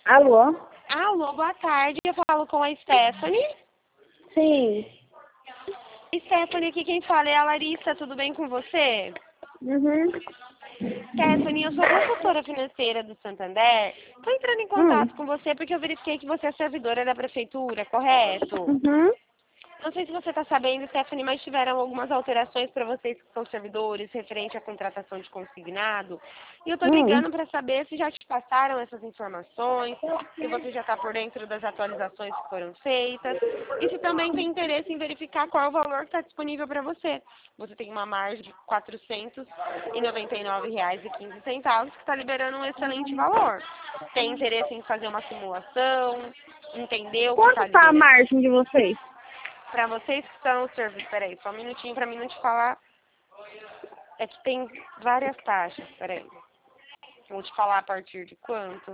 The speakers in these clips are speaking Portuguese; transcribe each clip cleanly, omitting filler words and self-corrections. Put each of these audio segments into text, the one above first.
Alô? Alô, boa tarde. Eu falo com a Stephanie. Sim. Stephanie, aqui quem fala é a Larissa. Tudo bem com você? Uhum. Stephanie, eu sou consultora financeira do Santander. Estou entrando em contato com você porque eu verifiquei que você é servidora da prefeitura, correto? Uhum. Não sei se você está sabendo, Stephanie, mas tiveram algumas alterações para vocês que são servidores, referente à contratação de consignado. E eu estou ligando para saber se já te passaram essas informações, se você já está por dentro das atualizações que foram feitas, e se também tem interesse em verificar qual é o valor que está disponível para você. Você tem uma margem de R$ 499,15, que está liberando um excelente valor. Tem interesse em fazer uma simulação, entender o que Quanto está tá a liberando? margem de vocês? Para vocês que estão servindo, peraí, só um minutinho para mim não te falar. É que tem várias taxas, peraí. Vou te falar a partir de quanto.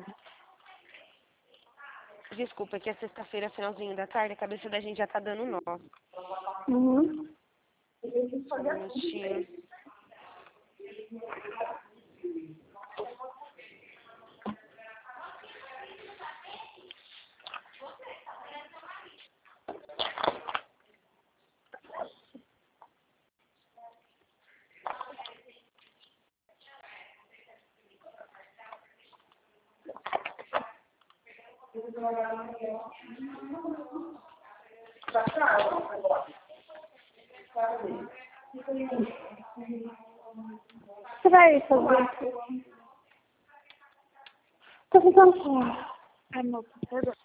Desculpa, que é sexta-feira, finalzinho da tarde, a cabeça da gente já tá dando nó. Uhum. Só um minutinho. Você vai fazer? Tô ficando com... Ai, meu, perdão.